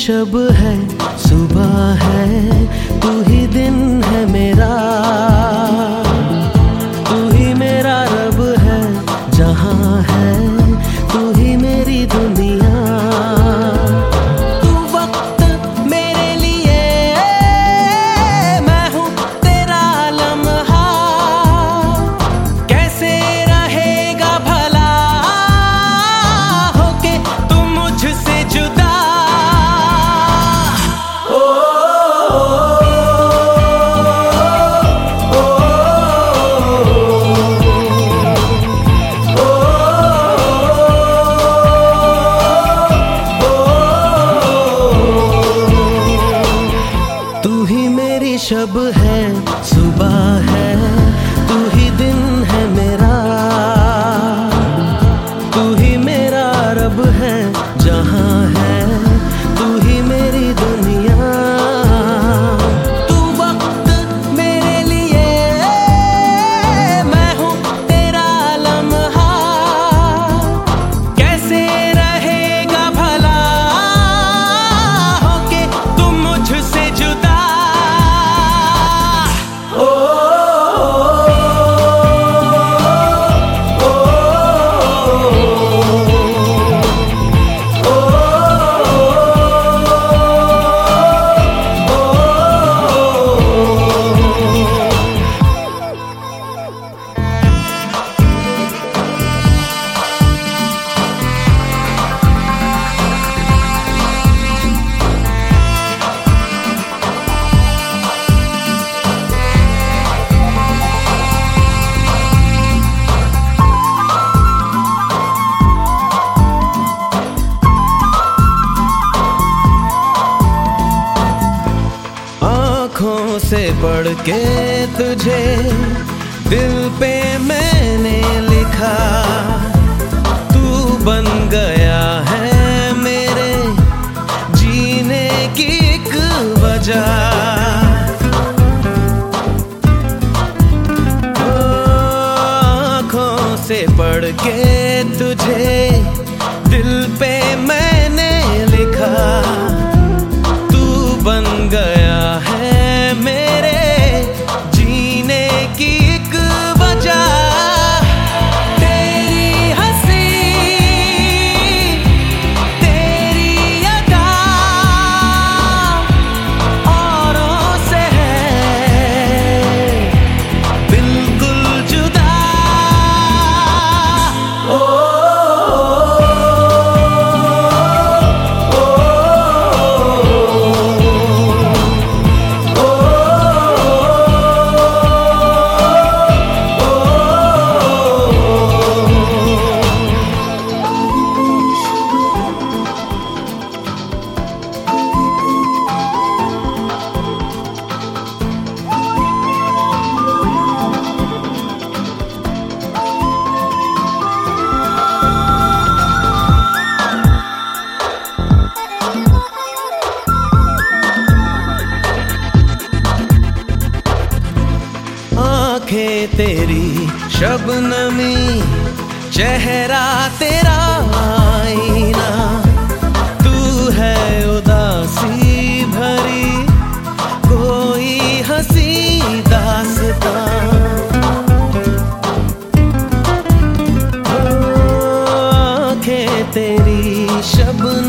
शब है, सुबह है, तू ही दिन है मेरा, तू ही मेरा रब है, जहां है तू ही मेरी दुनिया। तू वक्त मेरे लिए, मैं हूँ तेरा लम्हा, कैसे रहेगा भला होके तू मुझसे जुदा। तू ही मेरी शब है, सुबह है, तू ही दिन है मेरा, तू ही मेरा रब है, जहां है तू ही मेरी दुनिया। तू वक्त मेरे लिए, मैं हूँ तेरा लम्हा, कैसे रहेगा भला होके तू मुझसे जुदा। आँखों से पढ़ के तुझे दिल पे मैंने लिखा, तू बन गया है मेरे जीने की एक वजह। आँखों से पढ़ के तुझे दिल पे मैंने लिखा, तू बन गया है मेरे जीने की एक वजह। तेरी हंसी, तेरी अदा औरों से है बिल्कुल जुदा। आँखें तेरी शबनमी, चेहरा तेरा आईना, तू है उदासी भरी कोई हंसी दास्तां। आँखें तेरी शबनमी,